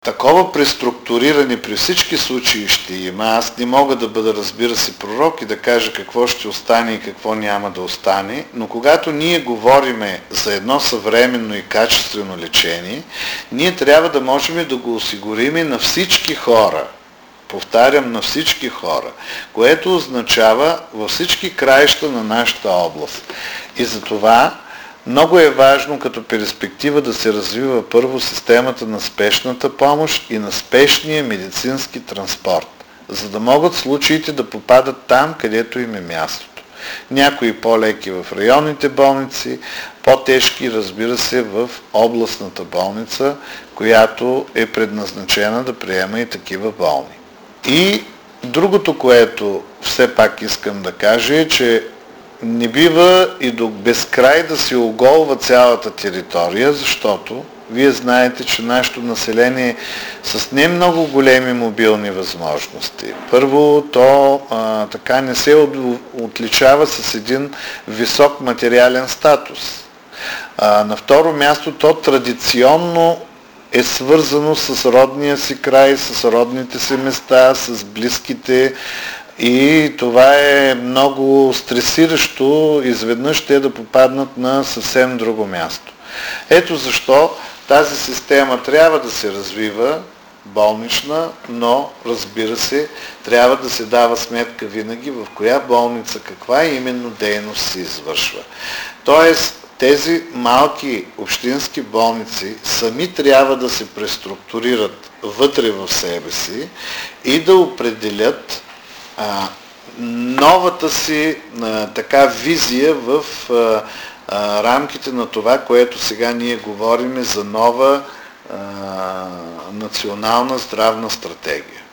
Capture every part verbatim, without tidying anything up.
Такова преструктуриране при всички случаи ще има. Аз не мога да бъда, разбира се, пророк и да кажа какво ще остане и какво няма да остане, но когато ние говориме за едно съвременно и качествено лечение, ние трябва да можем да го осигурим на всички хора. Повтарям, на всички хора, което означава във всички краища на нашата област. И затова много е важно като перспектива да се развива първо системата на спешната помощ и на спешния медицински транспорт, за да могат случаите да попадат там, където им е мястото. Някои по-леки в районните болници, по-тежки, разбира се, в областната болница, която е предназначена да приема и такива болни. И другото, което все пак искам да кажа е, че не бива и до безкрай да се оголва цялата територия, защото вие знаете, че нашето население е с не много големи мобилни възможности. Първо, то а, така не се от, отличава с един висок материален статус. А, на второ място, то традиционно е свързано с родния си край, с родните си места, с близките, и това е много стресиращо изведнъж те да попаднат на съвсем друго място. Ето защо тази система трябва да се развива, болнична, но разбира се, трябва да се дава сметка винаги в коя болница каква именно дейност се извършва. Тоест, тези малки общински болници сами трябва да се преструктурират вътре в себе си и да определят а, новата си а, така визия в а, а, рамките на това, което сега ние говорим за нова а, национална здравна стратегия.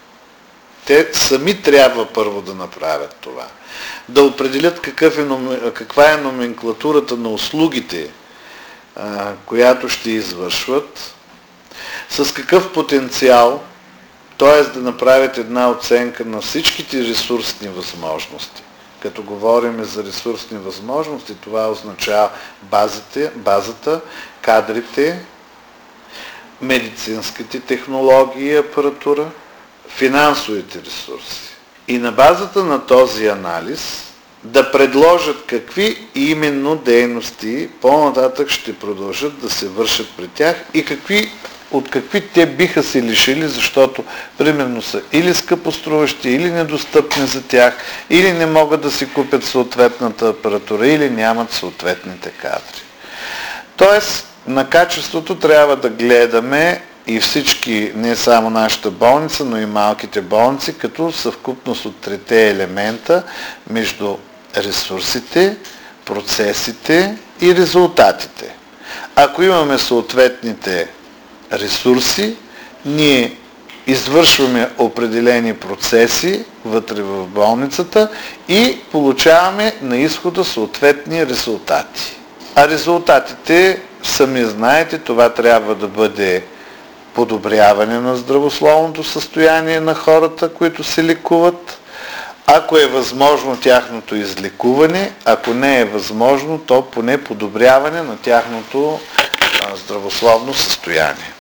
Те сами трябва първо да направят това. Да определят какъв е, каква е номенклатурата на услугите, а, която ще извършват, с какъв потенциал, т.е. да направят една оценка на всичките ресурсни възможности. Като говорим за ресурсни възможности, това означава базите, базата, кадрите, медицинските технологии и апаратура, финансовите ресурси. И на базата на този анализ да предложат какви именно дейности по-нататък ще продължат да се вършат при тях и какви, от какви те биха се лишили, защото примерно са или скъпоструващи, или недостъпни за тях, или не могат да си купят съответната апаратура, или нямат съответните кадри. Тоест, на качеството трябва да гледаме и всички, не само нашата болница, но и малките болници, като съвкупност от трите елемента между ресурсите, процесите и резултатите. Ако имаме съответните ресурси, ние извършваме определени процеси вътре в болницата и получаваме на изхода съответни резултати. А резултатите, сами знаете, това трябва да бъде подобряване на здравословното състояние на хората, които се лекуват. Ако е възможно тяхното излекуване, ако не е възможно, то поне подобряване на тяхното здравословно състояние.